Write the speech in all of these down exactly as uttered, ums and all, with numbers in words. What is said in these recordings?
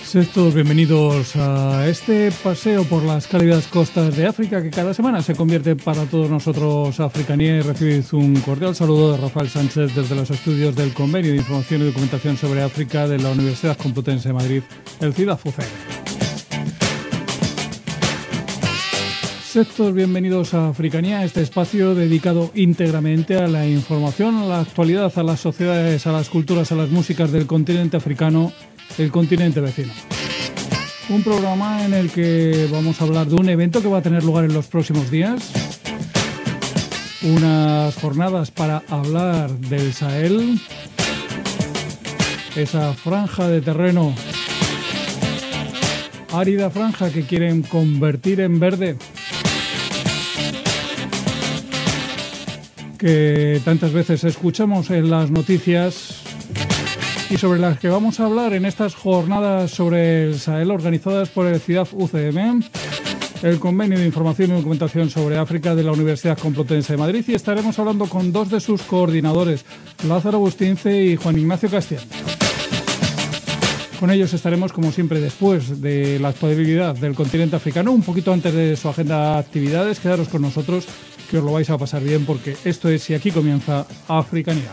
Sed todos bienvenidos a este paseo por las cálidas costas de África que cada semana se convierte para todos nosotros Africanía, y recibid un cordial saludo de Rafael Sánchez desde los estudios del Convenio de Información y Documentación sobre África de la Universidad Complutense de Madrid, el CIDAF U C M. Sed todos bienvenidos a Africanía, este espacio dedicado íntegramente a la información, a la actualidad, a las sociedades, a las culturas, a las músicas del continente africano, el continente vecino. Un programa en el que vamos a hablar de un evento que va a tener lugar en los próximos días, unas jornadas para hablar del Sahel, esa franja de terreno, árida franja que quieren convertir en verde, que tantas veces escuchamos en las noticias y sobre las que vamos a hablar en estas jornadas sobre el Sahel organizadas por el CIDAF U C M, el Convenio de Información y Documentación sobre África de la Universidad Complutense de Madrid, y estaremos hablando con dos de sus coordinadores, Lázaro Bustince y Juan Ignacio Castián. Con ellos estaremos, como siempre, después de la actualidad del continente africano, un poquito antes de su agenda de actividades. Quedaros con nosotros, que os lo vais a pasar bien, porque esto es Y Aquí Comienza Africanía.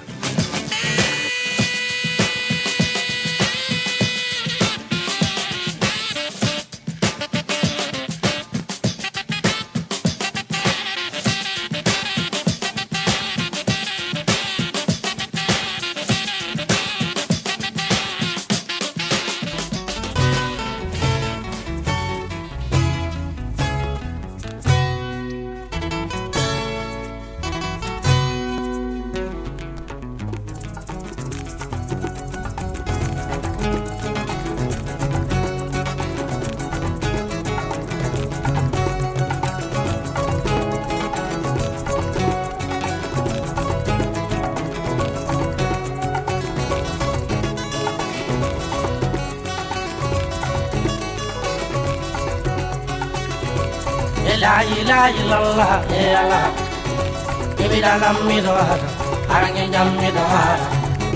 La ilaha illallah ya Allah ibida lamido hada arange jamido hada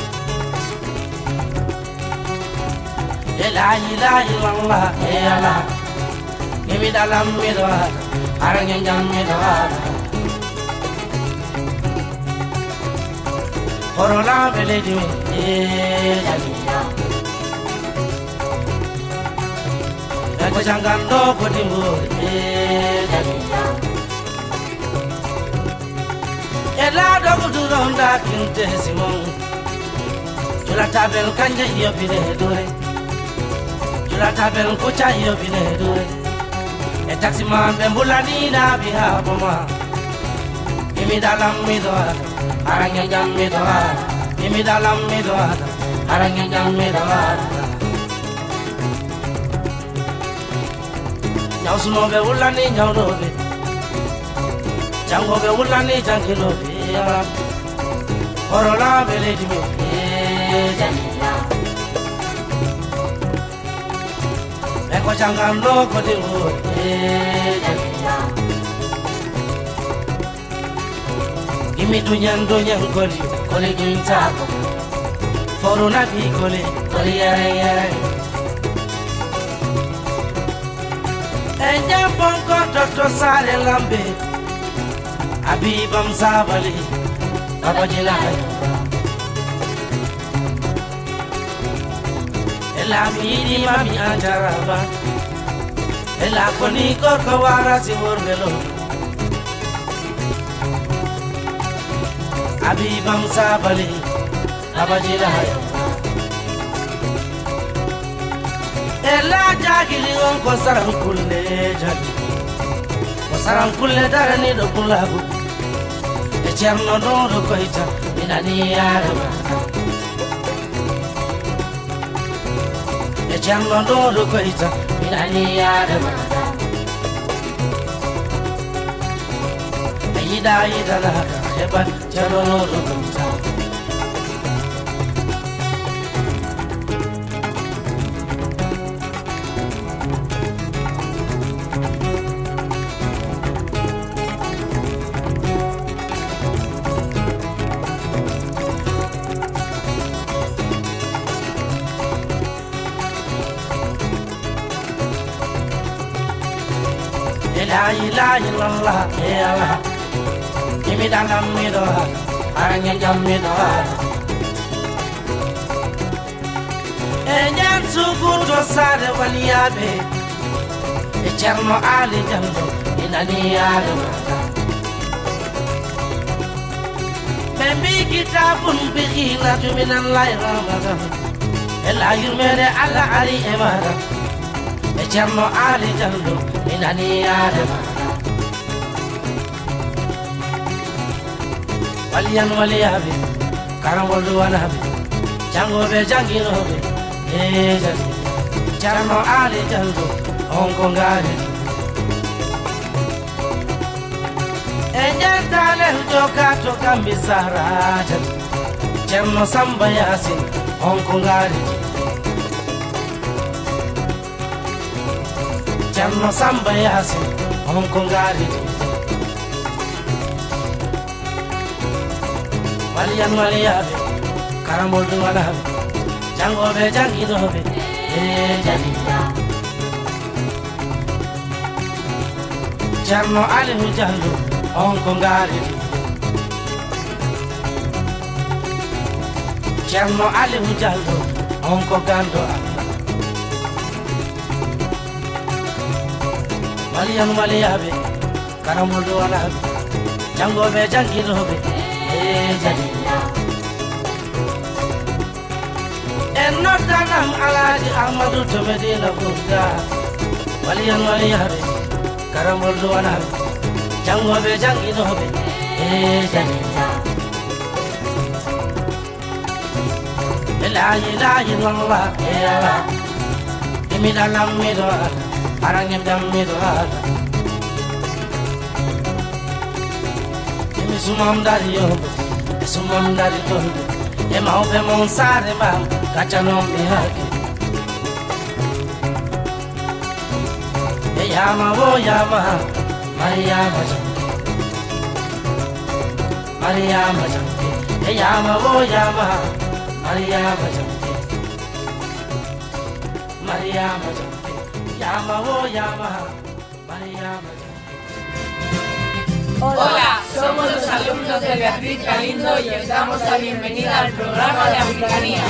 la ilaha illallah ya Allah ibida lamido hada arange jamido hada korola beledi e jamiya ko jangando ko dimbo e ela dogu duronda kinte simon jula tabel kanje yo bine dore jula tabel ko cha yo bine dore e taxi man be bulani na biha boma imi dalam mi do aranya jam mi do imi dalam mi do aranya jam mi do nyaw sumo be bulani nyaw do be jango be bulani jangilo be Korola beledi me jamiya eko jangando ko dingo jamiya imi dunyan dunyan koli koli gintako foruna bi koli koli yare yare enja ponko toto sare lambe abibam sabali abajila ela miri mami anjaraba ela koni korkawara si worgelo abibam sabali abajila ela jagili on ko saran kulle jagi ko saran kulle darani do kulago Cerno do koita inani arama e cerno do koita inani arama ayida ayida la heba cerno do koita la ilaha illallah ya Allah imi dalam mido aranya jam mido enyan sugu to sare waliyabe e cerno ali jamdo inani yaro membi kitabun bihina minan lahi ramadan el ayumere ala ali emara e cerno ali jamdo inani yaro waliyan waliyabe karamol wanabe jango be jangino be e cerno ali jamdo on ko ngari enyan tale joka to kambi saraja cerno samba yasin on ko ngari cerno samba yasin on ko ngari waliyan waliyabe karamol du walabe jango be jangino be e jaliya cerno ali jallo on ko ngari cerno ali jallo on ko gando Allah waliyan waliyabe karamol do walabe jango be jangino be e jaliya en notanam alaji ahmadu to medina funda waliyan waliyabe karamol do walabe jango be jangino be e jaliya la ilaha illallah ya Allah imi dalam mido aranyem dam mido imi sumam dari yo sumam dari to e mau be mon sare ba kachanom mi hake e yama wo yama Maria Majanke Maria Majanke e yama wo yama Maria Majanke Maria Majanke yama wo yama Maria Majanke. Hola, somos los alumnos de Beatriz Galindo y os damos la bienvenida al programa de Africanía.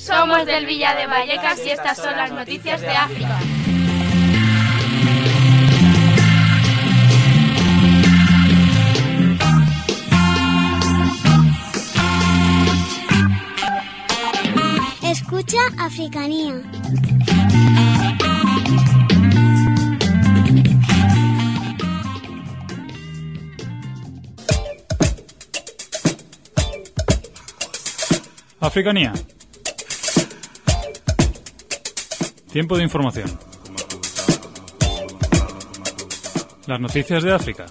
Somos del Villa de Vallecas y estas son las noticias de África. Escucha Africanía. Africanía. Tiempo de información. Las noticias de África.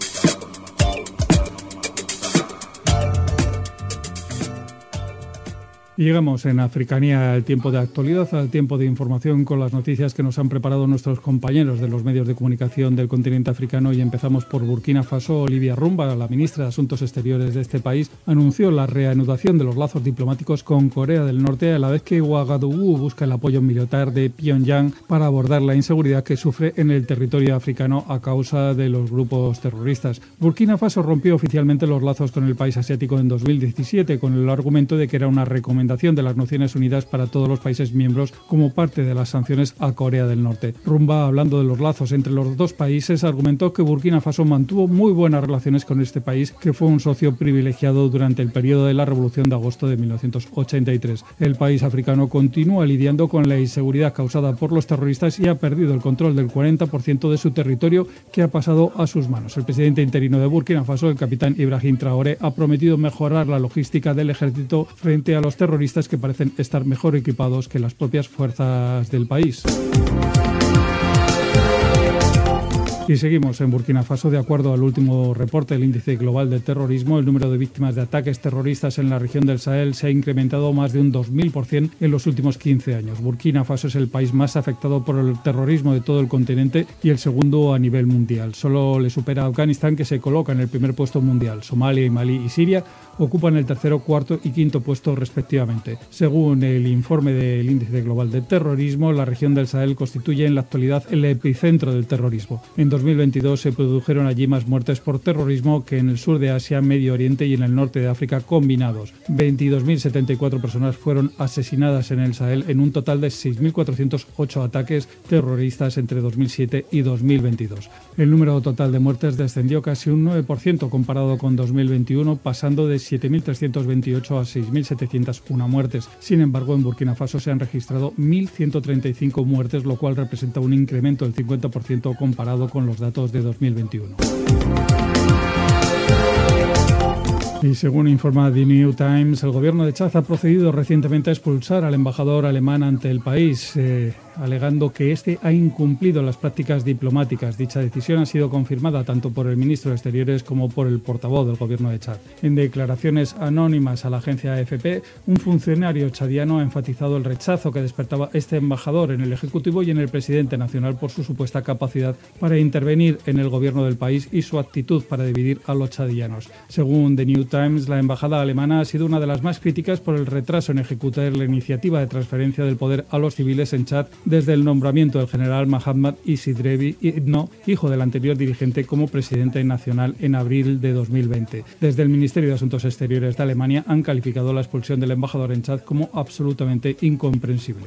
Y llegamos en Africanía al tiempo de actualidad, al tiempo de información con las noticias que nos han preparado nuestros compañeros de los medios de comunicación del continente africano, y empezamos por Burkina Faso. Olivia Rumba, la ministra de Asuntos Exteriores de este país, anunció la reanudación de los lazos diplomáticos con Corea del Norte, a la vez que Ouagadougou busca el apoyo militar de Pyongyang para abordar la inseguridad que sufre en el territorio africano a causa de los grupos terroristas. Burkina Faso rompió oficialmente los lazos con el país asiático en dos mil diecisiete con el argumento de que era una recomendación de las Naciones Unidas para todos los países miembros como parte de las sanciones a Corea del Norte. Rumba, hablando de los lazos entre los dos países, argumentó que Burkina Faso mantuvo muy buenas relaciones con este país, que fue un socio privilegiado durante el periodo de la Revolución de agosto de mil novecientos ochenta y tres. El país africano continúa lidiando con la inseguridad causada por los terroristas y ha perdido el control del cuarenta por ciento de su territorio, que ha pasado a sus manos. El presidente interino de Burkina Faso, el capitán Ibrahim Traoré, ha prometido mejorar la logística del ejército frente a los terroristas que parecen estar mejor equipados que las propias fuerzas del país. Y seguimos en Burkina Faso. De acuerdo al último reporte del Índice Global de Terrorismo, el número de víctimas de ataques terroristas en la región del Sahel se ha incrementado más de un dos mil por ciento en los últimos quince años. Burkina Faso es el país más afectado por el terrorismo de todo el continente y el segundo a nivel mundial. Solo le supera a Afganistán, que se coloca en el primer puesto mundial. Somalia, y Malí y Siria ocupan el tercero, cuarto y quinto puesto respectivamente. Según el informe del Índice Global de Terrorismo, la región del Sahel constituye en la actualidad el epicentro del terrorismo. En dos mil veintidós se produjeron allí más muertes por terrorismo que en el sur de Asia, Medio Oriente y en el norte de África combinados. veintidós mil setenta y cuatro personas fueron asesinadas en el Sahel en un total de seis mil cuatrocientos ocho ataques terroristas entre dos mil siete y dos mil veintidós. El número total de muertes descendió casi un nueve por ciento comparado con dos mil veintiuno, pasando de siete mil trescientos veintiocho a seis mil setecientos uno muertes. Sin embargo, en Burkina Faso se han registrado mil ciento treinta y cinco muertes, lo cual representa un incremento del cincuenta por ciento comparado con los datos de dos mil veintiuno. Y según informa The New Times, el gobierno de Chad ha procedido recientemente a expulsar al embajador alemán ante el país, eh, alegando que este ha incumplido las prácticas diplomáticas. Dicha decisión ha sido confirmada tanto por el ministro de Exteriores como por el portavoz del gobierno de Chad. En declaraciones anónimas a la agencia A F P, un funcionario chadiano ha enfatizado el rechazo que despertaba este embajador en el Ejecutivo y en el presidente nacional por su supuesta capacidad para intervenir en el gobierno del país y su actitud para dividir a los chadianos. Según The New Times, la embajada alemana ha sido una de las más críticas por el retraso en ejecutar la iniciativa de transferencia del poder a los civiles en Chad desde el nombramiento del general Mahamat Isidrevi Ibno, hijo del anterior dirigente, como presidente nacional en abril de dos mil veinte. Desde el Ministerio de Asuntos Exteriores de Alemania han calificado la expulsión del embajador en Chad como absolutamente incomprensible.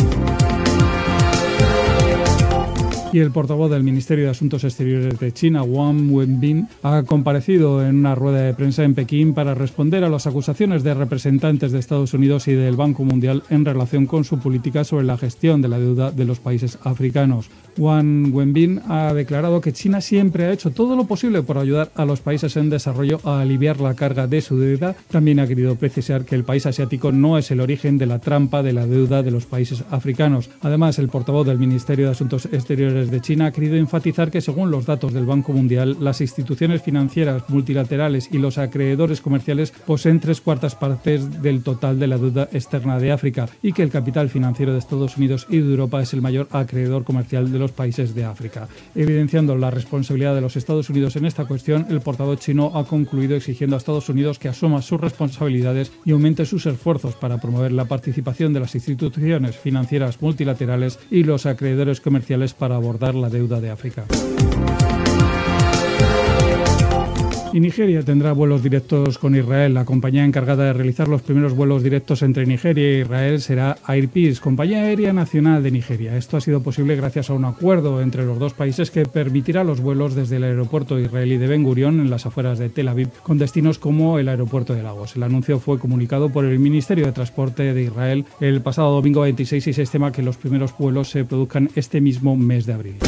Y el portavoz del Ministerio de Asuntos Exteriores de China, Wang Wenbin, ha comparecido en una rueda de prensa en Pekín para responder a las acusaciones de representantes de Estados Unidos y del Banco Mundial en relación con su política sobre la gestión de la deuda de los países africanos. Wang Wenbin ha declarado que China siempre ha hecho todo lo posible por ayudar a los países en desarrollo a aliviar la carga de su deuda. También ha querido precisar que el país asiático no es el origen de la trampa de la deuda de los países africanos. Además, el portavoz del Ministerio de Asuntos Exteriores de China ha querido enfatizar que, según los datos del Banco Mundial, las instituciones financieras multilaterales y los acreedores comerciales poseen tres cuartas partes del total de la deuda externa de África y que el capital financiero de Estados Unidos y de Europa es el mayor acreedor comercial de los países de África. Evidenciando la responsabilidad de los Estados Unidos en esta cuestión, el portavoz chino ha concluido exigiendo a Estados Unidos que asuma sus responsabilidades y aumente sus esfuerzos para promover la participación de las instituciones financieras multilaterales y los acreedores comerciales para abordar la deuda de África. Y Nigeria tendrá vuelos directos con Israel. La compañía encargada de realizar los primeros vuelos directos entre Nigeria e Israel será Air Peace, compañía aérea nacional de Nigeria. Esto ha sido posible gracias a un acuerdo entre los dos países que permitirá los vuelos desde el aeropuerto israelí de Ben Gurion, en las afueras de Tel Aviv, con destinos como el aeropuerto de Lagos. El anuncio fue comunicado por el Ministerio de Transporte de Israel el pasado domingo veintiséis y se estima que los primeros vuelos se produzcan este mismo mes de abril.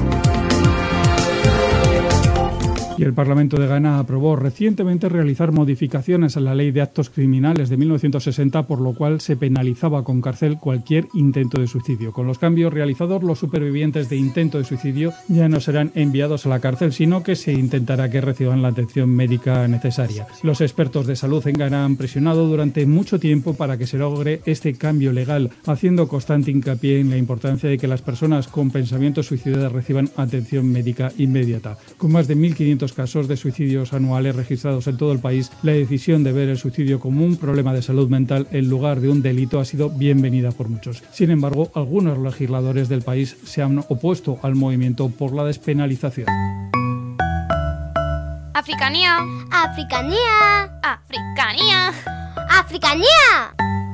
Y el Parlamento de Ghana aprobó recientemente realizar modificaciones a la Ley de Actos Criminales de mil novecientos sesenta, por lo cual se penalizaba con cárcel cualquier intento de suicidio. Con los cambios realizados, los supervivientes de intento de suicidio ya no serán enviados a la cárcel, sino que se intentará que reciban la atención médica necesaria. Los expertos de salud en Ghana han presionado durante mucho tiempo para que se logre este cambio legal, haciendo constante hincapié en la importancia de que las personas con pensamientos suicidas reciban atención médica inmediata. Con más de mil quinientos casos de suicidios anuales registrados en todo el país, la decisión de ver el suicidio como un problema de salud mental en lugar de un delito ha sido bienvenida por muchos. Sin embargo, algunos legisladores del país se han opuesto al movimiento por la despenalización. Africanía. Africanía. Africanía. Africanía.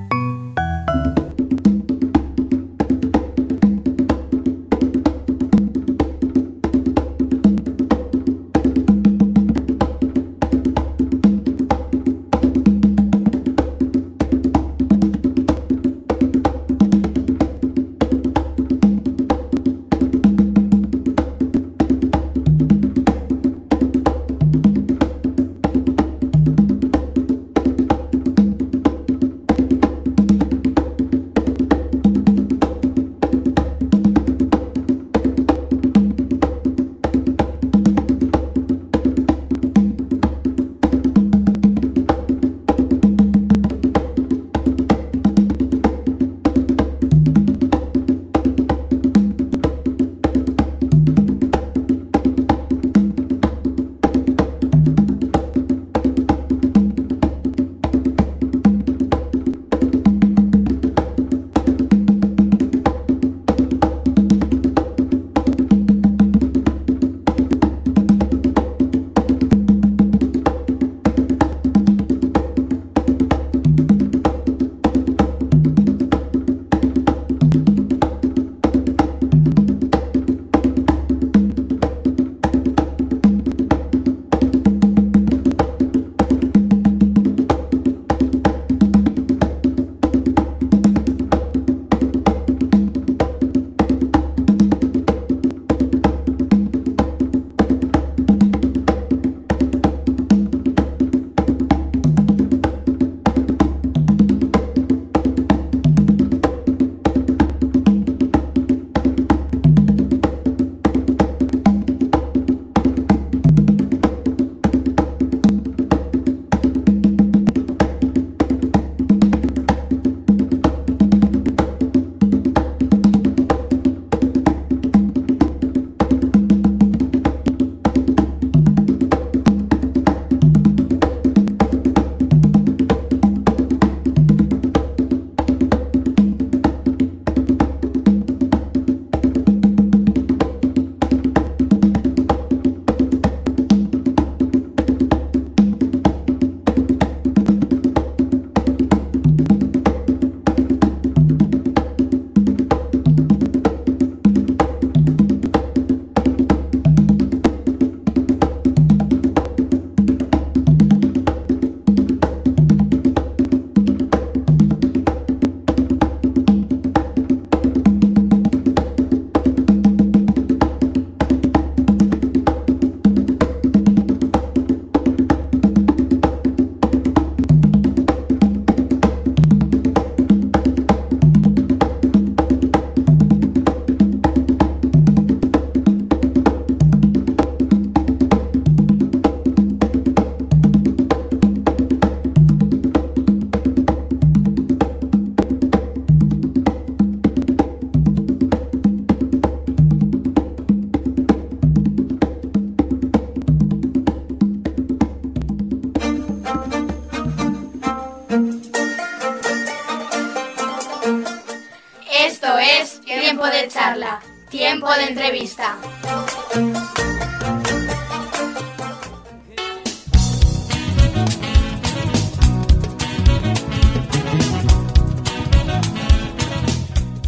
Tiempo de charla, tiempo de entrevista.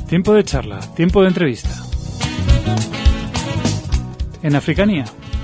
Tiempo de charla, tiempo de entrevista. En Africanía.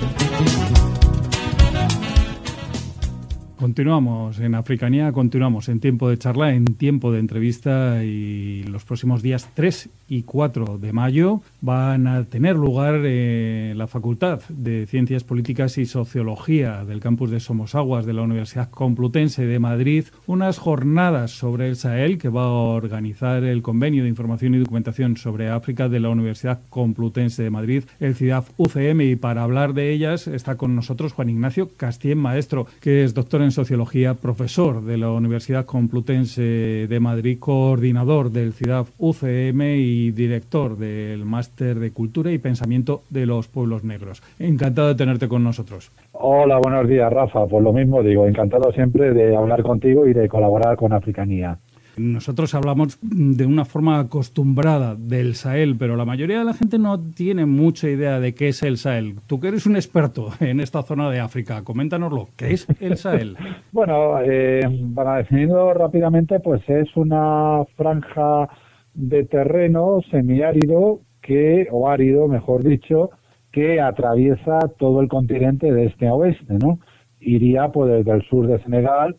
Continuamos en Africanía, continuamos en tiempo de charla, en tiempo de entrevista, y los próximos días tres y cuatro de mayo van a tener lugar en la Facultad de Ciencias Políticas y Sociología del campus de Somosaguas de la Universidad Complutense de Madrid unas jornadas sobre el Sahel que va a organizar el Convenio de Información y Documentación sobre África de la Universidad Complutense de Madrid, el C I D A F U C M, y para hablar de ellas está con nosotros Juan Ignacio Castien Maestro, que es doctor en Sociología, profesor de la Universidad Complutense de Madrid, coordinador del C I D A F U C M y director del Máster de Cultura y Pensamiento de los Pueblos Negros. Encantado de tenerte con nosotros. Hola, buenos días, Rafa. Pues lo mismo digo, encantado siempre de hablar contigo y de colaborar con Africanía. Nosotros hablamos de una forma acostumbrada del Sahel, pero la mayoría de la gente no tiene mucha idea de qué es el Sahel. Tú que eres un experto en esta zona de África, coméntanoslo. ¿Qué es el Sahel? Bueno, eh, para definirlo rápidamente, pues es una franja de terreno semiárido que, o árido, mejor dicho, que atraviesa todo el continente de este a oeste, ¿no? Iría pues desde el sur de Senegal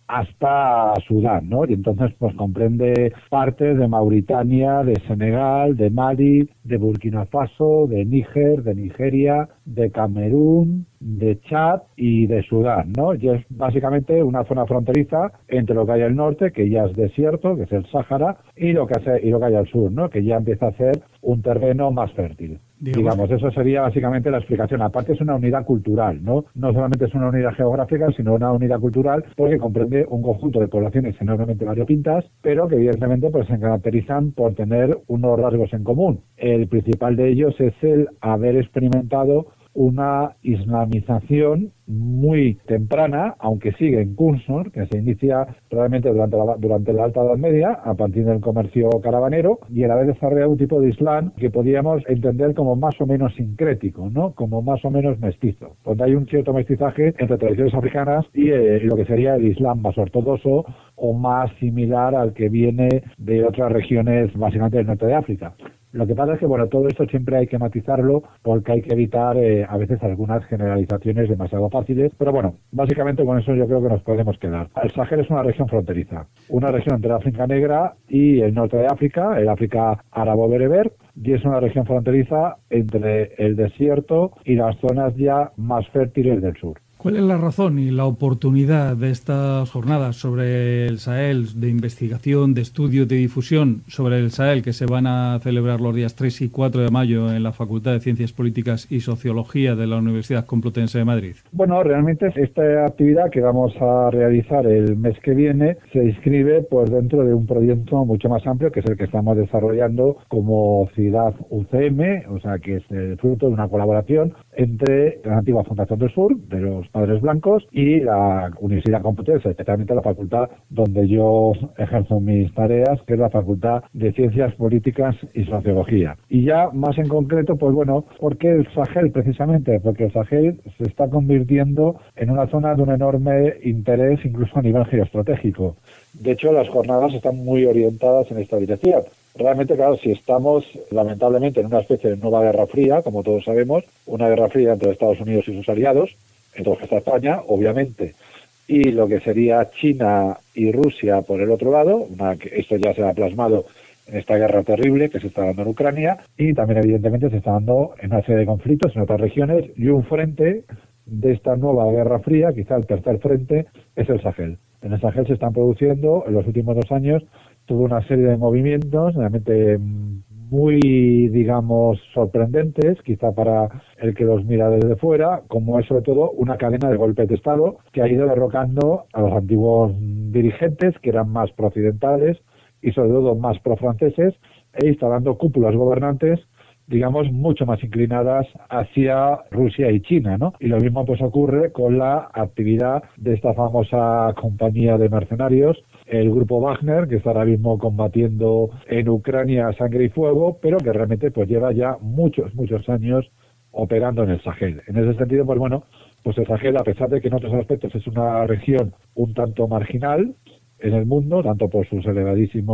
hasta Sudán, ¿no? Y entonces pues comprende partes de Mauritania, de Senegal, de Mali, de Burkina Faso, de Níger, de Nigeria, de Camerún, de Chad y de Sudán, ¿no? Y es básicamente una zona fronteriza entre lo que hay al norte, que ya es desierto, que es el Sáhara, y lo que hace, y lo que hay al sur, ¿no? Que ya empieza a ser un terreno más fértil. Digamos, Digamos, eso sería básicamente la explicación. Aparte es una unidad cultural, ¿no? No solamente es una unidad geográfica, sino una unidad cultural porque comprende un conjunto de poblaciones enormemente variopintas, pero que evidentemente pues se caracterizan por tener unos rasgos en común. El principal de ellos es el haber experimentado una islamización muy temprana, aunque sigue en curso, que se inicia realmente durante la, durante la Alta Edad Media, a partir del comercio caravanero, y el haber desarrollado un tipo de islam que podríamos entender como más o menos sincrético, ¿no? Como más o menos mestizo, donde hay un cierto mestizaje entre tradiciones africanas y eh, lo que sería el islam más ortodoxo o más similar al que viene de otras regiones, básicamente del norte de África. Lo que pasa es que, bueno, todo esto siempre hay que matizarlo porque hay que evitar eh, a veces algunas generalizaciones demasiado fáciles, pero bueno, básicamente con eso yo creo que nos podemos quedar. El Sahel es una región fronteriza, una región entre África Negra y el norte de África, el África árabo-bereber, y es una región fronteriza entre el desierto y las zonas ya más fértiles del sur. ¿Cuál es la razón y la oportunidad de estas jornadas sobre el Sahel, de investigación, de estudio, de difusión sobre el Sahel, que se van a celebrar los días tres y cuatro de mayo en la Facultad de Ciencias Políticas y Sociología de la Universidad Complutense de Madrid? Bueno, realmente esta actividad que vamos a realizar el mes que viene se inscribe pues dentro de un proyecto mucho más amplio, que es el que estamos desarrollando como C I D A F U C M, o sea, que es el fruto de una colaboración entre la antigua Fundación del Sur, de los Padres Blancos, y la Universidad Complutense, especialmente la facultad donde yo ejerzo mis tareas, que es la Facultad de Ciencias Políticas y Sociología. Y ya más en concreto, pues bueno, ¿por qué el Sahel precisamente? Porque el Sahel se está convirtiendo en una zona de un enorme interés, incluso a nivel geoestratégico. De hecho, las jornadas están muy orientadas en esta dirección. Realmente, claro, si estamos lamentablemente en una especie de nueva guerra fría, como todos sabemos, una guerra fría entre Estados Unidos y sus aliados, entre los que está España, obviamente, y lo que sería China y Rusia por el otro lado, una, esto ya se ha plasmado en esta guerra terrible que se está dando en Ucrania, y también evidentemente se está dando en una serie de conflictos en otras regiones, y un frente de esta nueva guerra fría, quizá el tercer frente, es el Sahel. En el Sahel se están produciendo en los últimos dos años toda una serie de movimientos realmente muy, digamos, sorprendentes, quizá para el que los mira desde fuera, como es sobre todo una cadena de golpes de Estado que ha ido derrocando a los antiguos dirigentes, que eran más pro-occidentales y sobre todo más pro-franceses, e instalando cúpulas gobernantes, digamos, mucho más inclinadas hacia Rusia y China, ¿no? Y lo mismo pues ocurre con la actividad de esta famosa compañía de mercenarios, el grupo Wagner, que está ahora mismo combatiendo en Ucrania a sangre y fuego, pero que realmente pues lleva ya muchos, muchos años operando en el Sahel. En ese sentido, pues bueno, pues el Sahel, a pesar de que en otros aspectos es una región un tanto marginal en el mundo, tanto por sus elevadísimos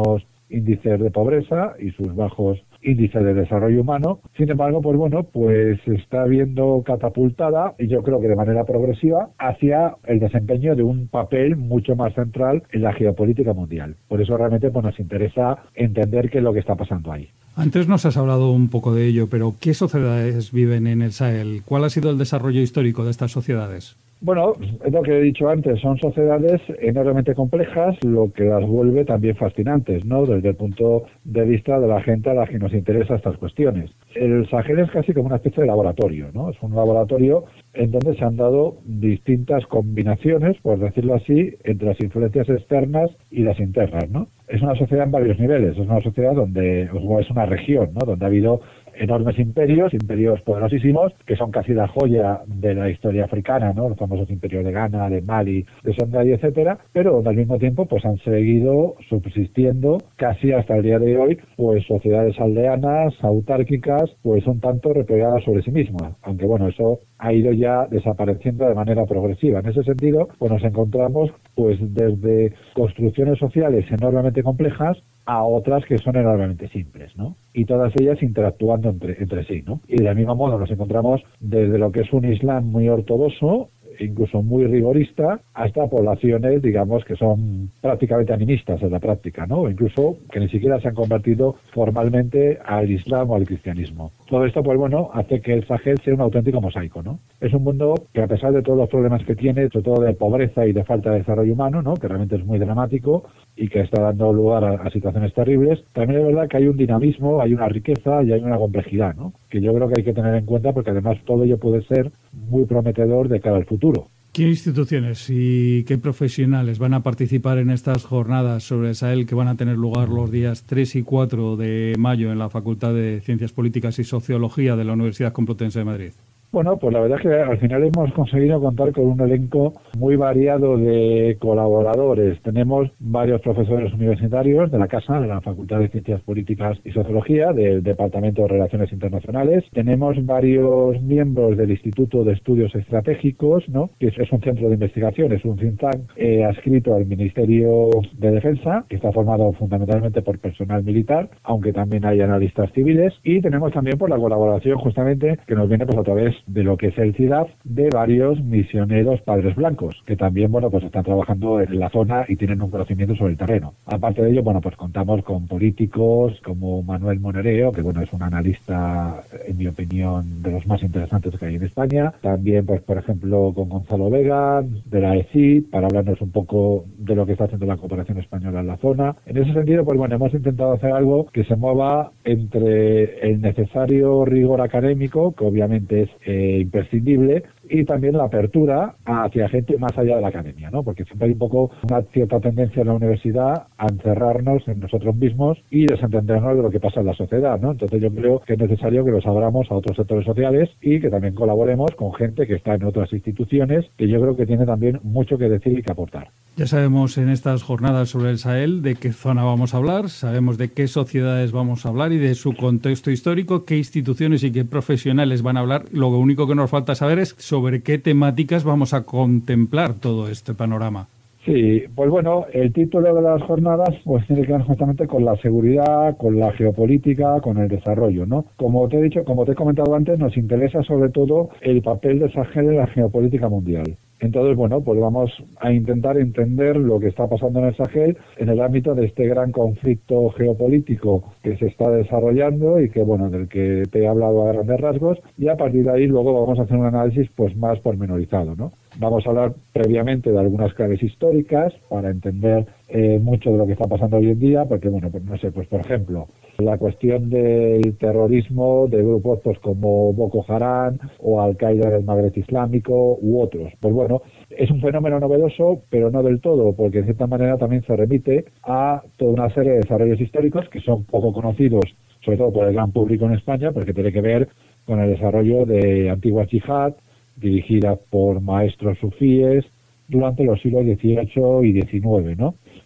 índices de pobreza y sus bajos índices de desarrollo humano. Sin embargo, pues bueno, pues se está viendo catapultada, y yo creo que de manera progresiva, hacia el desempeño de un papel mucho más central en la geopolítica mundial. Por eso realmente pues nos interesa entender qué es lo que está pasando ahí. Antes nos has hablado un poco de ello, pero ¿qué sociedades viven en el Sahel? ¿Cuál ha sido el desarrollo histórico de estas sociedades? Bueno, es lo que he dicho antes, son sociedades enormemente complejas, lo que las vuelve también fascinantes, ¿no? Desde el punto de vista de la gente a la que nos interesan estas cuestiones. El Sahel es casi como una especie de laboratorio, ¿no? Es un laboratorio en donde se han dado distintas combinaciones, por decirlo así, entre las influencias externas y las internas, ¿no? Es una sociedad en varios niveles, es una sociedad donde, o es una región, ¿no? Donde ha habido enormes imperios, imperios poderosísimos, que son casi la joya de la historia africana, ¿no? Los famosos imperios de Ghana, de Mali, de Songhai, etcétera, pero donde al mismo tiempo pues han seguido subsistiendo casi hasta el día de hoy, pues sociedades aldeanas, autárquicas, pues un tanto replegadas sobre sí mismas, aunque bueno, eso ha ido ya desapareciendo de manera progresiva. En ese sentido, pues nos encontramos pues desde construcciones sociales enormemente complejas a otras que son enormemente simples, ¿no? Y todas ellas interactuando entre, entre sí, ¿no? Y del mismo modo nos encontramos desde lo que es un Islam muy ortodoxo, incluso muy rigorista, hasta poblaciones, digamos, que son prácticamente animistas en la práctica, ¿no? O incluso que ni siquiera se han convertido formalmente al Islam o al cristianismo. Todo esto, pues bueno, hace que el Sahel sea un auténtico mosaico, ¿no? Es un mundo que, a pesar de todos los problemas que tiene, sobre todo de pobreza y de falta de desarrollo humano, ¿no? Que realmente es muy dramático y que está dando lugar a, a situaciones terribles, también es verdad que hay un dinamismo, hay una riqueza y hay una complejidad, ¿no? Que yo creo que hay que tener en cuenta, porque además todo ello puede ser muy prometedor de cara al futuro. ¿Qué instituciones y qué profesionales van a participar en estas jornadas sobre el Sahel que van a tener lugar los días tres y cuatro de mayo en la Facultad de Ciencias Políticas y Sociología de la Universidad Complutense de Madrid? Bueno, pues la verdad es que al final hemos conseguido contar con un elenco muy variado de colaboradores. Tenemos varios profesores universitarios de la Casa, de la Facultad de Ciencias Políticas y Sociología, del Departamento de Relaciones Internacionales. Tenemos varios miembros del Instituto de Estudios Estratégicos, ¿no? Que es un centro de investigación, es un think tank eh, adscrito al Ministerio de Defensa, que está formado fundamentalmente por personal militar, aunque también hay analistas civiles. Y tenemos también por la colaboración justamente que nos viene pues a través de lo que es el C I D A F, de varios misioneros padres blancos, que también, bueno, pues están trabajando en la zona y tienen un conocimiento sobre el terreno. Aparte de ello, bueno, pues contamos con políticos como Manuel Monereo, que, bueno, es un analista, en mi opinión, de los más interesantes que hay en España. También, pues, por ejemplo, con Gonzalo Vega, de la E C I, para hablarnos un poco de lo que está haciendo la cooperación española en la zona. En ese sentido, pues, bueno, hemos intentado hacer algo que se mueva entre el necesario rigor académico, que obviamente es eh, imprescindible, y también la apertura hacia gente más allá de la academia, ¿no? Porque siempre hay un poco una cierta tendencia en la universidad a encerrarnos en nosotros mismos y desentendernos de lo que pasa en la sociedad, ¿no? Entonces yo creo que es necesario que los abramos a otros sectores sociales y que también colaboremos con gente que está en otras instituciones, que yo creo que tiene también mucho que decir y que aportar. Ya sabemos en estas jornadas sobre el Sahel de qué zona vamos a hablar, sabemos de qué sociedades vamos a hablar y de su contexto histórico, qué instituciones y qué profesionales van a hablar. Lo único que nos falta saber es sobre qué temáticas vamos a contemplar todo este panorama. Sí, pues bueno, el título de las jornadas pues tiene que ver justamente con la seguridad, con la geopolítica, con el desarrollo, ¿no? Como te he dicho, como te he comentado antes, nos interesa sobre todo el papel del Sahel en la geopolítica mundial. Entonces, bueno, pues vamos a intentar entender lo que está pasando en el Sahel en el ámbito de este gran conflicto geopolítico que se está desarrollando y que, bueno, del que te he hablado a grandes rasgos, y a partir de ahí luego vamos a hacer un análisis pues más pormenorizado, ¿no? Vamos a hablar previamente de algunas claves históricas para entender eh, mucho de lo que está pasando hoy en día, porque, bueno, pues no sé, pues por ejemplo, la cuestión del terrorismo de grupos pues como Boko Haram o Al-Qaeda del Magreb Islámico u otros. Pues bueno, es un fenómeno novedoso, pero no del todo, porque de cierta manera también se remite a toda una serie de desarrollos históricos que son poco conocidos, sobre todo por el gran público en España, porque tiene que ver con el desarrollo de antiguas yihad, dirigida por maestros sufíes durante los siglos dieciocho y diecinueve, ¿no?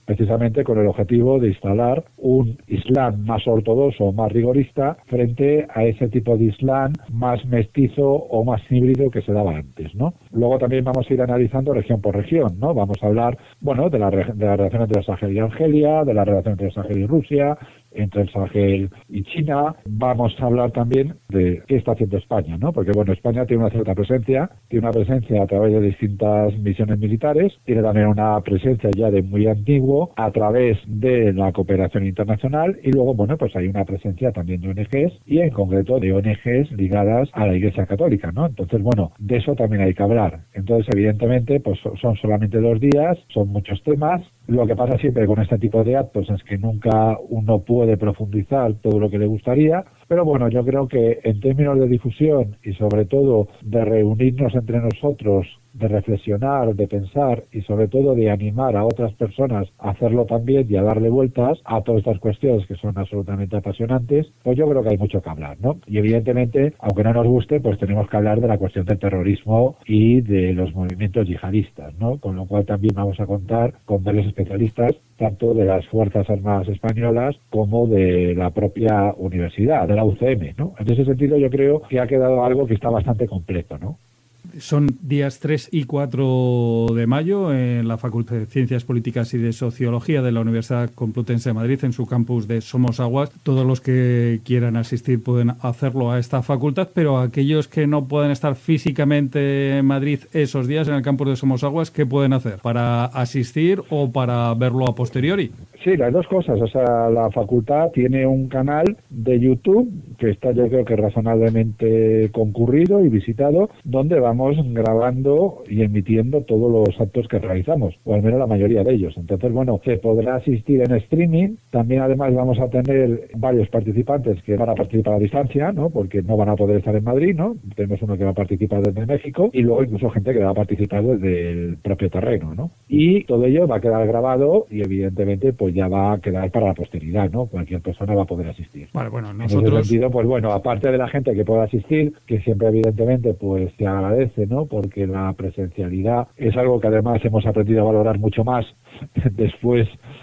precisamente con el objetivo de instalar un Islam más ortodoxo, más rigorista, frente a ese tipo de Islam más mestizo o más híbrido que se daba antes, ¿no? Luego también vamos a ir analizando región por región, ¿no? Vamos a hablar, bueno, de la, de la relación entre el Sahel y Argelia, de la relación entre el Sahel y Rusia, entre el Sahel y China. Vamos a hablar también de qué está haciendo España, ¿no? Porque, bueno, España tiene una cierta presencia, tiene una presencia a través de distintas misiones militares, tiene también una presencia ya de muy antiguo a través de la cooperación internacional y luego, bueno, pues hay una presencia también de O N Ges y en concreto de O N Ges ligadas a la Iglesia Católica, ¿no? Entonces, bueno, de eso también hay que hablar. Entonces, evidentemente, pues son solamente dos días, son muchos temas. Lo que pasa siempre con este tipo de actos es que nunca uno puede profundizar todo lo que le gustaría, pero bueno, yo creo que en términos de difusión y sobre todo de reunirnos entre nosotros, de reflexionar, de pensar y sobre todo de animar a otras personas a hacerlo también y a darle vueltas a todas estas cuestiones que son absolutamente apasionantes, pues yo creo que hay mucho que hablar, ¿no? Y evidentemente, aunque no nos guste, pues tenemos que hablar de la cuestión del terrorismo y de los movimientos yihadistas, ¿no? Con lo cual también vamos a contar con varios especialistas, tanto de las Fuerzas Armadas Españolas como de la propia universidad, de la U C M, ¿no? En ese sentido yo creo que ha quedado algo que está bastante completo, ¿no? Son días tres y cuatro de mayo en la Facultad de Ciencias Políticas y de Sociología de la Universidad Complutense de Madrid, en su campus de Somosaguas. Todos los que quieran asistir pueden hacerlo a esta facultad, pero aquellos que no pueden estar físicamente en Madrid esos días en el campus de Somosaguas, ¿qué pueden hacer para asistir o para verlo a posteriori? Sí, las dos cosas. O sea, la facultad tiene un canal de YouTube que está, yo creo que razonablemente concurrido y visitado, donde vamos grabando y emitiendo todos los actos que realizamos, o al menos la mayoría de ellos. Entonces, bueno, se podrá asistir en streaming. También, además, vamos a tener varios participantes que van a participar a distancia, ¿no? Porque no van a poder estar en Madrid, ¿no? Tenemos uno que va a participar desde México y luego incluso gente que va a participar desde el propio terreno, ¿no? Y todo ello va a quedar grabado y, evidentemente, pues ya va a quedar para la posteridad, ¿no? Cualquier persona va a poder asistir. Vale, bueno, nosotros... En ese sentido, pues bueno, aparte de la gente que pueda asistir, que siempre, evidentemente, pues se agradece, ¿no? Porque la presencialidad es algo que además hemos aprendido a valorar mucho más después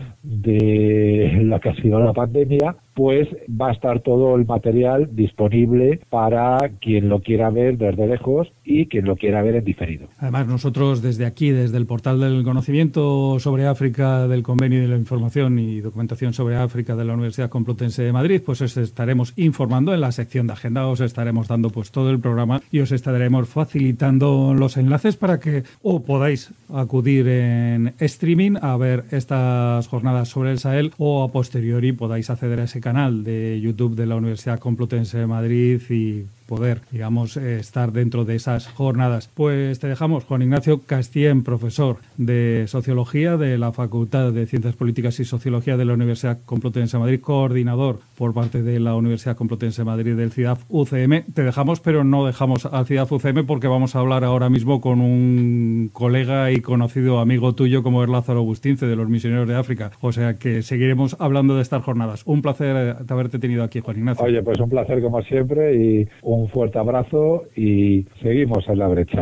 de lo que ha sido la pandemia, pues va a estar todo el material disponible para quien lo quiera ver desde lejos y quien lo quiera ver en diferido. Además, nosotros desde aquí, desde el portal del conocimiento sobre África del Convenio de la Información y Documentación sobre África de la Universidad Complutense de Madrid, pues os estaremos informando en la sección de agenda, os estaremos dando pues todo el programa y os estaremos facilitando los enlaces para que o podáis acudir en streaming a ver estas jornadas sobre el Sahel o a posteriori podáis acceder a ese canal de YouTube de la Universidad Complutense de Madrid y poder, digamos, estar dentro de esas jornadas. Pues te dejamos, Juan Ignacio Castien, profesor de Sociología de la Facultad de Ciencias Políticas y Sociología de la Universidad Complutense de Madrid, coordinador por parte de la Universidad Complutense de Madrid del C I D A F U C M. Te dejamos, pero no dejamos al C I D A F U C M porque vamos a hablar ahora mismo con un colega y conocido amigo tuyo como es Lázaro Bustince de los Misioneros de África. O sea que seguiremos hablando de estas jornadas. Un placer haberte tenido aquí, Juan Ignacio. Oye, pues un placer como siempre y un fuerte abrazo y seguimos en la brecha.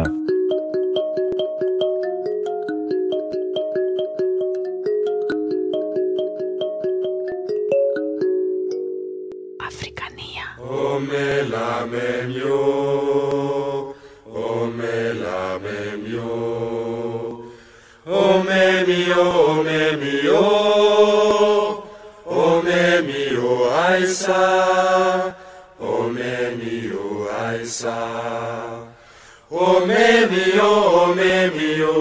Africanía. Oh me la me mio, oh me la me mio, oh me mio, oh me mio, oh me mio, Aisa. Oh me mio, Aisa. Oh me mio, oh me mio.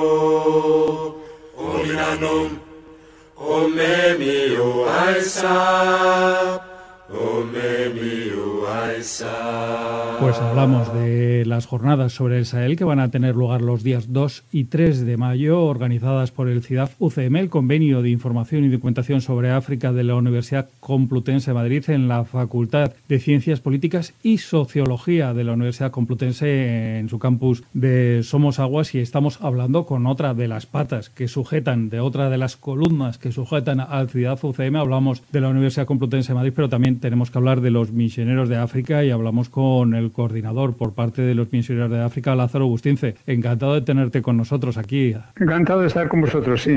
Oh minanom. Oh me mio, Aisa. Oh me mio, Aisa. Pues hablamos de las jornadas sobre el Sahel que van a tener lugar los días dos y tres de mayo, organizadas por el C I D A F U C M, el Convenio de Información y Documentación sobre África de la Universidad Complutense de Madrid, en la Facultad de Ciencias Políticas y Sociología de la Universidad Complutense en su campus de Somosaguas, y estamos hablando con otra de las patas que sujetan, de otra de las columnas que sujetan al C I D A F U C M. Hablamos de la Universidad Complutense de Madrid, pero también tenemos que hablar de los Misioneros de África y hablamos con el coordinador por parte de los Misioneros de África, Lázaro Bustince. Encantado de tenerte con nosotros aquí. Encantado de estar con vosotros, sí.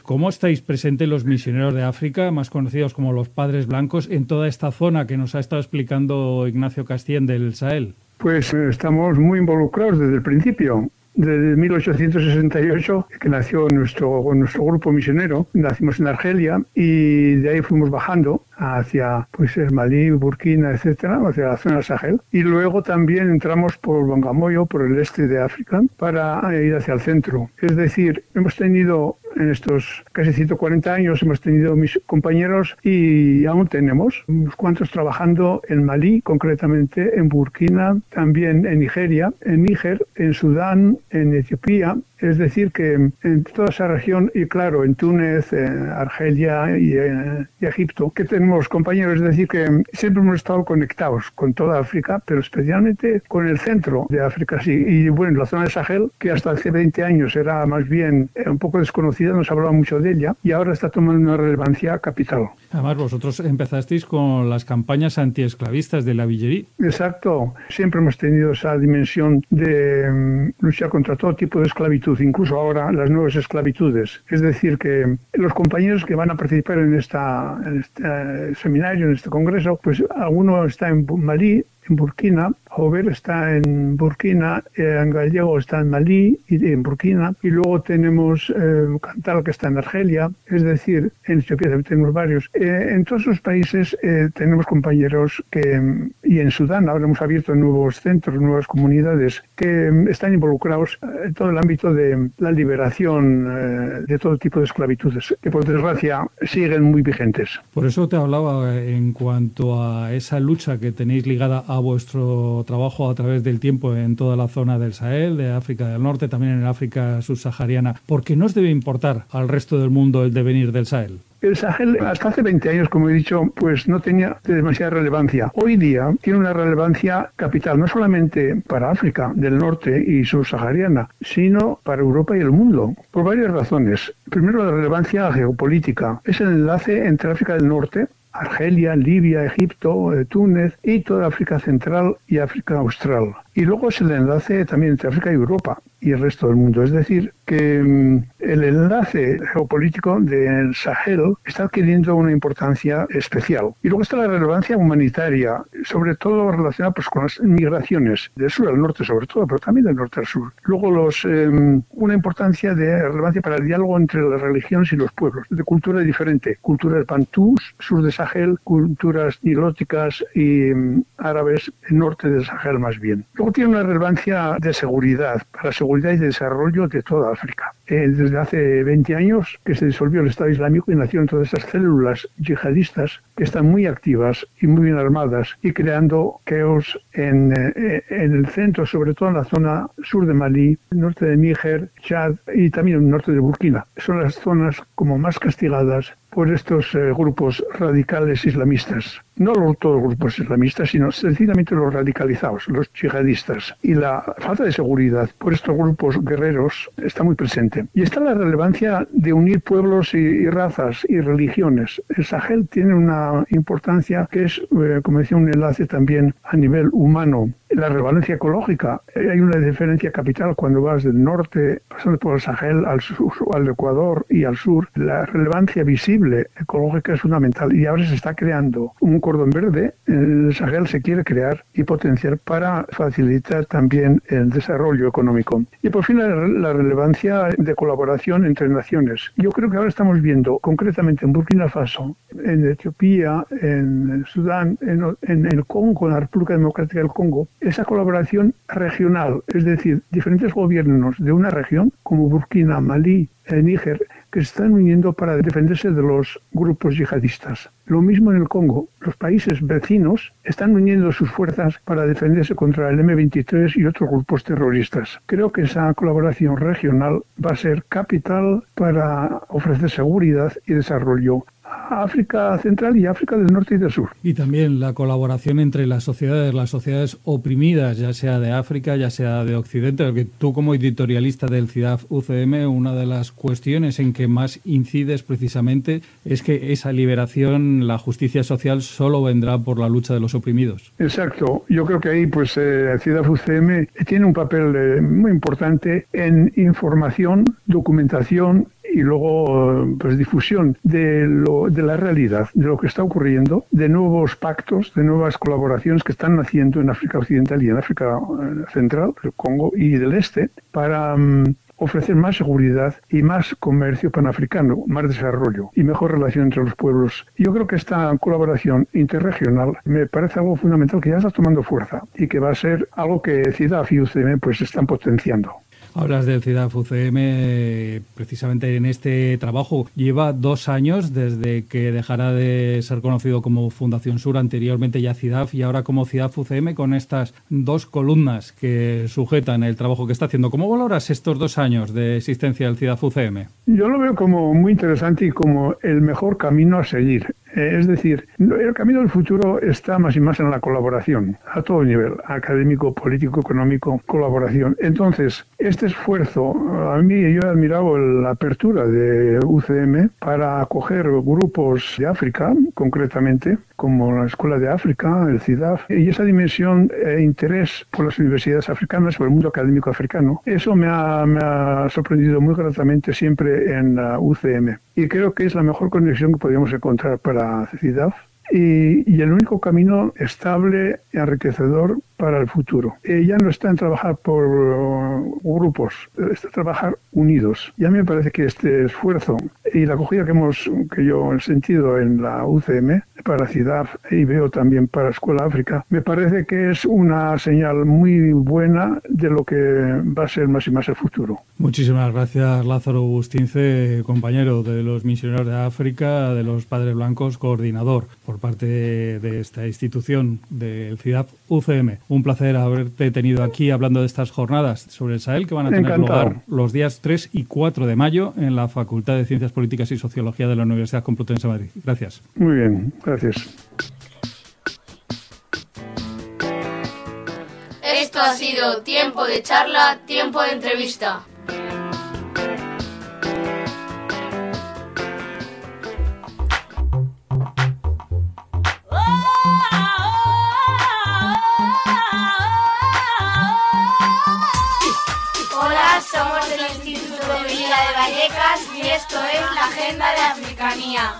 ¿Cómo estáis presentes los misioneros de África, más conocidos como los Padres Blancos, en toda esta zona que nos ha estado explicando Ignacio Castien del Sahel? Pues eh, estamos muy involucrados desde el principio. Desde mil ochocientos sesenta y ocho, que nació nuestro, nuestro grupo misionero, nacimos en Argelia y de ahí fuimos bajando hacia pues, el Malí, Burkina, etcétera, hacia la zona del Sahel. Y luego también entramos por Bangamoyo, por el este de África, para ir hacia el centro. Es decir, hemos tenido en estos casi ciento cuarenta años, hemos tenido mis compañeros y aún tenemos unos cuantos trabajando en Malí, concretamente en Burkina, también en Nigeria, en Níger, en Sudán, en Etiopía. Es decir, que en toda esa región, y claro, en Túnez, en Argelia y, en, y Egipto, que tenemos compañeros, es decir, que siempre hemos estado conectados con toda África, pero especialmente con el centro de África, sí. Y bueno, la zona del Sahel, que hasta hace veinte años era más bien un poco desconocida, no se hablaba mucho de ella, y ahora está tomando una relevancia capital. Además, vosotros empezasteis con las campañas antiesclavistas de la Villerie. Exacto. Siempre hemos tenido esa dimensión de um, lucha contra todo tipo de esclavitud, incluso ahora las nuevas esclavitudes. Es decir, que los compañeros que van a participar en, esta, en este seminario, en este congreso, pues alguno está en Malí, en Burkina, Jover está en Burkina, eh, en Gallego está en Malí y en Burkina, y luego tenemos eh, Cantal, que está en Argelia, es decir, en Etiopía también tenemos varios. Eh, en todos los países eh, tenemos compañeros que, y en Sudán ahora hemos abierto nuevos centros, nuevas comunidades que están involucrados en todo el ámbito de la liberación eh, de todo tipo de esclavitudes, que por desgracia siguen muy vigentes. Por eso te hablaba en cuanto a esa lucha que tenéis ligada a vuestro trabajo a través del tiempo en toda la zona del Sahel, de África del Norte, también en el África subsahariana. ¿Por qué no os debe importar al resto del mundo el devenir del Sahel? El Sahel, hasta hace veinte años, como he dicho, pues no tenía demasiada relevancia. Hoy día tiene una relevancia capital, no solamente para África del Norte y subsahariana, sino para Europa y el mundo, por varias razones. Primero, la relevancia geopolítica. Es el enlace entre África del Norte, Argelia, Libia, Egipto, Túnez y toda África Central y África Austral. Y luego es el enlace también entre África y Europa y el resto del mundo. Es decir, que um, el enlace geopolítico del Sahel está adquiriendo una importancia especial. Y luego está la relevancia humanitaria, sobre todo relacionada pues, con las migraciones del sur al norte sobre todo, pero también del norte al sur. Luego los, um, una importancia de relevancia para el diálogo entre las religiones y los pueblos, de cultura diferente. Cultura del Pantús, sur del Sahel, culturas nilóticas y um, árabes, norte del Sahel más bien. Luego tiene una relevancia de seguridad, para la seguridad y desarrollo de toda África. Eh, desde hace veinte años que se disolvió el Estado Islámico y nacieron todas esas células yihadistas que están muy activas y muy bien armadas y creando caos en, eh, en el centro, sobre todo en la zona sur de Malí, norte de Níger, Chad y también el norte de Burkina. Son las zonas como más castigadas por estos eh, grupos radicales islamistas. No los, todos los grupos islamistas, sino sencillamente los radicalizados, los yihadistas. Y la falta de seguridad por estos grupos guerreros está muy presente. Y está la relevancia de unir pueblos y, y razas y religiones. El Sahel tiene una importancia que es, eh, como decía, un enlace también a nivel humano. La relevancia ecológica, eh, hay una diferencia capital cuando vas del norte, pasando por el Sahel al sur, al Ecuador y al sur. La relevancia visible ecológica es fundamental y ahora se está creando un cordón verde. El Sahel se quiere crear y potenciar para facilitar también el desarrollo económico. Y por fin la, la relevancia de colaboración entre naciones. Yo creo que ahora estamos viendo concretamente en Burkina Faso, en Etiopía, en Sudán, en, en el Congo, en la República Democrática del Congo, esa colaboración regional, es decir, diferentes gobiernos de una región como Burkina, Malí, eh, Níger, que se están uniendo para defenderse de los grupos yihadistas. Lo mismo en el Congo. Los países vecinos están uniendo sus fuerzas para defenderse contra el eme veintitrés y otros grupos terroristas. Creo que esa colaboración regional va a ser capital para ofrecer seguridad y desarrollo a África Central y África del Norte y del Sur. Y también la colaboración entre las sociedades, las sociedades oprimidas, ya sea de África, ya sea de Occidente, porque tú como editorialista del C I D A F U C M, una de las cuestiones en que más incides precisamente es que esa liberación, la justicia social, solo vendrá por la lucha de los oprimidos. Exacto. Yo creo que ahí pues eh, el C I D A F U C M tiene un papel eh, muy importante en información, documentación y luego pues difusión de, lo, de la realidad, de lo que está ocurriendo, de nuevos pactos, de nuevas colaboraciones que están naciendo en África Occidental y en África Central, el Congo y del Este, para um, ofrecer más seguridad y más comercio panafricano, más desarrollo y mejor relación entre los pueblos. Yo creo que esta colaboración interregional me parece algo fundamental que ya está tomando fuerza y que va a ser algo que CIDAF y U C M pues están potenciando. Hablas del CIDAF U C M, precisamente en este trabajo. Lleva dos años desde que dejara de ser conocido como Fundación Sur, anteriormente ya CIDAF, y ahora como CIDAF U C M, con estas dos columnas que sujetan el trabajo que está haciendo. ¿Cómo valoras estos dos años de existencia del CIDAF U C M? Yo lo veo como muy interesante y como el mejor camino a seguir. Es decir, el camino del futuro está más y más en la colaboración, a todo nivel, académico, político, económico, colaboración. Entonces, este esfuerzo, a mí yo he admirado la apertura de U C M para acoger grupos de África, concretamente, como la Escuela de África, el CIDAF, y esa dimensión e interés por las universidades africanas, por el mundo académico africano. Eso me ha, me ha sorprendido muy gratamente siempre en la U C M. Y creo que es la mejor conexión que podríamos encontrar para CIDAF y, y el único camino estable y enriquecedor para el futuro. Eh, ya no está en trabajar por uh, grupos, está en trabajar unidos. Y a mí me parece que este esfuerzo y la acogida que hemos que yo he sentido en la U C M para CIDAF y veo también para Escuela África, me parece que es una señal muy buena de lo que va a ser más y más el futuro. Muchísimas gracias, Lázaro Bustince, compañero de los misioneros de África, de los Padres Blancos, coordinador por parte de, de esta institución del CIDAF U C M. Un placer haberte tenido aquí hablando de estas jornadas sobre el Sahel que van a tener Encantado. lugar los días tres y cuatro de mayo en la Facultad de Ciencias Políticas y Sociología de la Universidad Complutense de Madrid. Gracias. Muy bien, gracias. Esto ha sido Tiempo de Charla, Tiempo de Entrevista. Hola, somos del Instituto de Villa de Vallecas y esto es la Agenda de Africanía.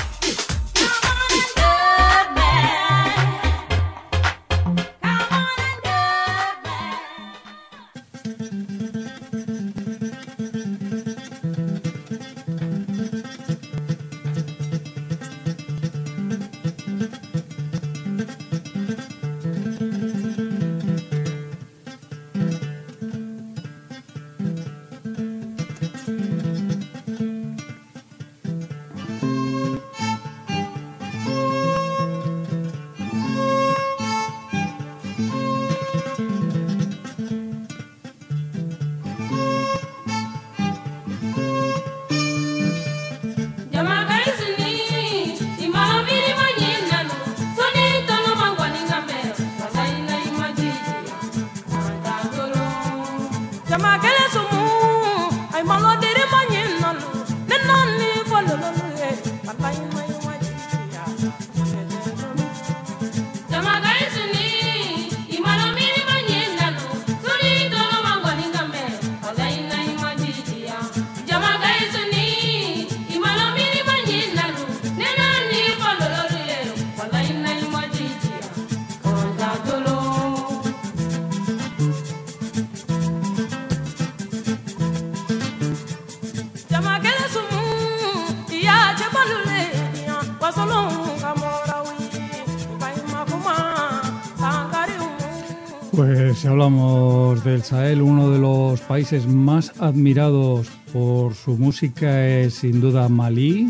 Pues si hablamos del Sahel, uno de los países más admirados por su música es sin duda Malí.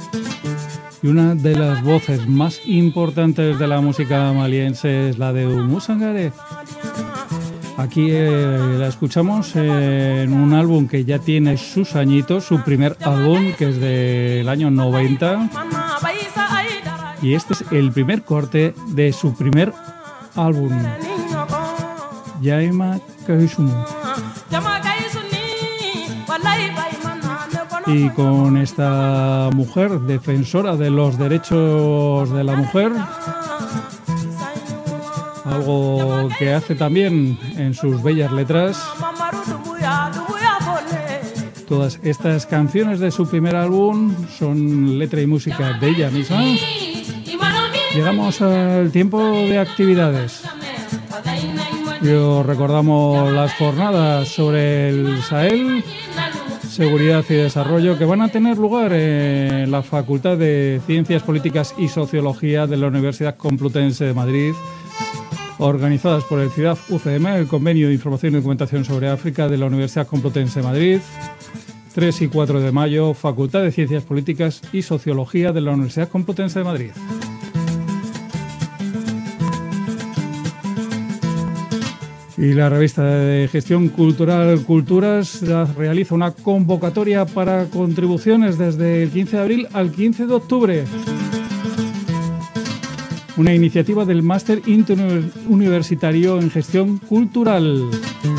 Y una de las voces más importantes de la música maliense es la de Oumou Sangaré. Aquí eh, la escuchamos en un álbum que ya tiene sus añitos, su primer álbum, que es del año noventa. Y este es el primer corte de su primer álbum, Yaima Kaisumu. Y con esta mujer defensora de los derechos de la mujer, algo que hace también en sus bellas letras, Todas estas canciones de su primer álbum son letra y música de ella misma. Llegamos al tiempo de actividades. Y os recordamos las jornadas sobre el Sahel, seguridad y desarrollo, que van a tener lugar en la Facultad de Ciencias Políticas y Sociología de la Universidad Complutense de Madrid, organizadas por el CIDAF U C M, el Convenio de Información y Documentación sobre África de la Universidad Complutense de Madrid. tres y cuatro de mayo, Facultad de Ciencias Políticas y Sociología de la Universidad Complutense de Madrid. Y la revista de gestión cultural Culturas realiza una convocatoria para contribuciones desde el quince de abril al quince de octubre. Una iniciativa del Máster Interuniversitario en Gestión Cultural.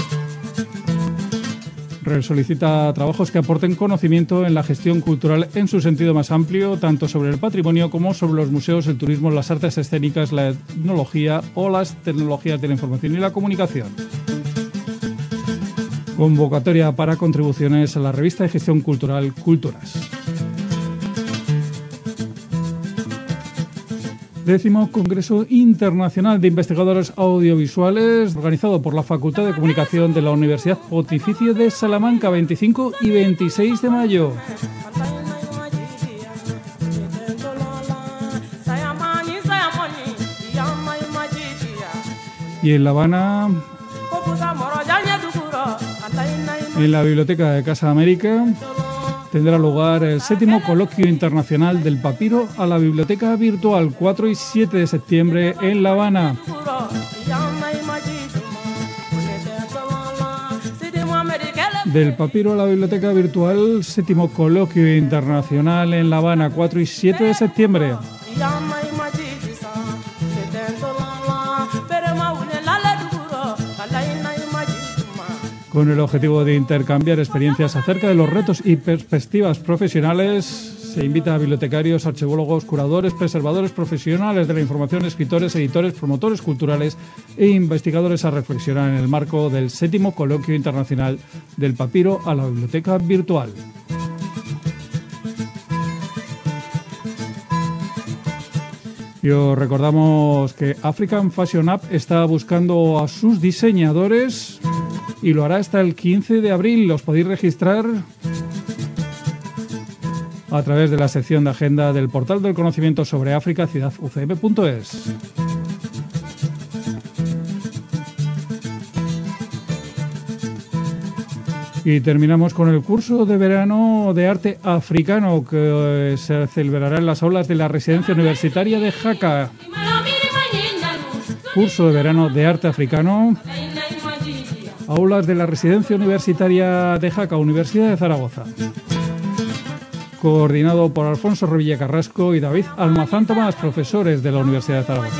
Solicita trabajos que aporten conocimiento en la gestión cultural en su sentido más amplio, tanto sobre el patrimonio como sobre los museos, el turismo, las artes escénicas, la etnología o las tecnologías de la información y la comunicación. Convocatoria para contribuciones a la revista de gestión cultural Culturas. Décimo Congreso Internacional de Investigadores Audiovisuales, organizado por la Facultad de Comunicación de la Universidad Pontificia de Salamanca, veinticinco y veintiséis de mayo. Y en La Habana, en la Biblioteca de Casa América, tendrá lugar el séptimo Coloquio Internacional del Papiro a la Biblioteca Virtual, cuatro y siete de septiembre en La Habana. Del Papiro a la Biblioteca Virtual, séptimo Coloquio Internacional en La Habana, cuatro y siete de septiembre. Con el objetivo de intercambiar experiencias acerca de los retos y perspectivas profesionales, se invita a bibliotecarios, archivólogos, curadores, preservadores profesionales de la información, escritores, editores, promotores culturales e investigadores a reflexionar en el marco del séptimo Coloquio Internacional del Papiro a la Biblioteca Virtual. Y os recordamos que African Fashion App está buscando a sus diseñadores y lo hará hasta el quince de abril. Los podéis registrar a través de la sección de agenda del portal del conocimiento sobre África, cidaf u c m punto es. Y terminamos con el curso de verano de arte africano que se celebrará en las aulas de la residencia universitaria de Jaca. Curso de verano de arte africano. Aulas de la Residencia Universitaria de Jaca, Universidad de Zaragoza. Coordinado por Alfonso Revilla Carrasco y David Almazán Tomás, profesores de la Universidad de Zaragoza.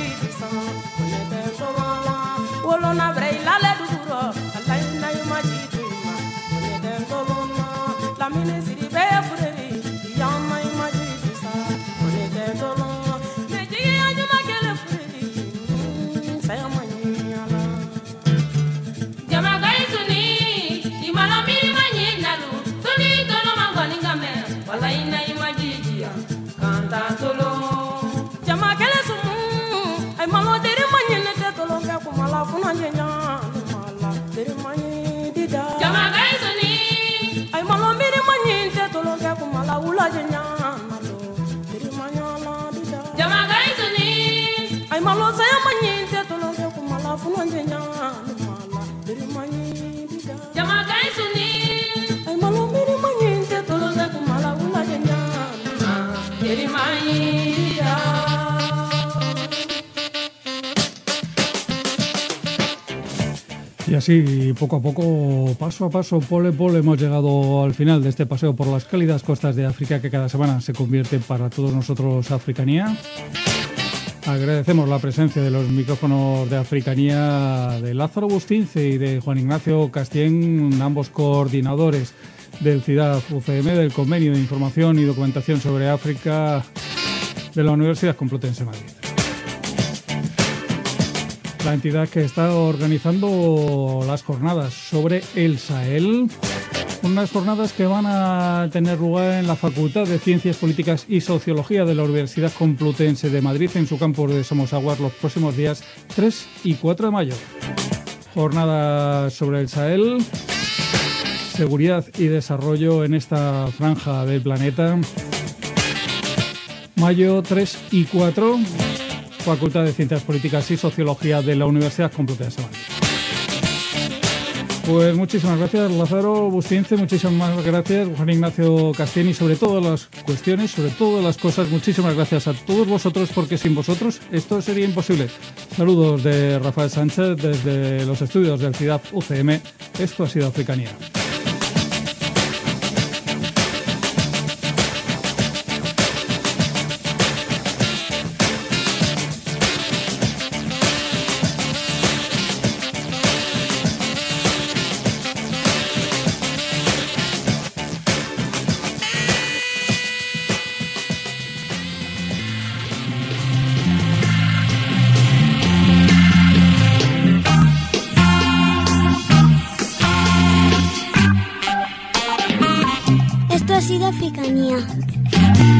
Y así, poco a poco, paso a paso, pole pole, hemos llegado al final de este paseo por las cálidas costas de África que cada semana se convierte para todos nosotros Africanía. Agradecemos la presencia de los micrófonos de Africanía de Lázaro Bustince y de Juan Ignacio Castien, ambos coordinadores del CIDAF U C M, del Convenio de Información y Documentación sobre África de la Universidad Complutense de Madrid. La entidad que está organizando las jornadas sobre el Sahel Unas jornadas que van a tener lugar en la Facultad de Ciencias Políticas y Sociología de la Universidad Complutense de Madrid, en su campus de Somosaguas, los próximos días tres y cuatro de mayo. Jornada sobre el Sahel, seguridad y desarrollo en esta franja del planeta. Mayo tres y cuatro, Facultad de Ciencias Políticas y Sociología de la Universidad Complutense de Madrid. Pues muchísimas gracias, Lázaro Bustince, muchísimas gracias, Juan Ignacio Castien, y sobre todas las cuestiones, sobre todas las cosas, muchísimas gracias a todos vosotros, porque sin vosotros esto sería imposible. Saludos de Rafael Sánchez desde los estudios del C I D A F U C M. Esto ha sido Africanía. Esto ha sido Africanía.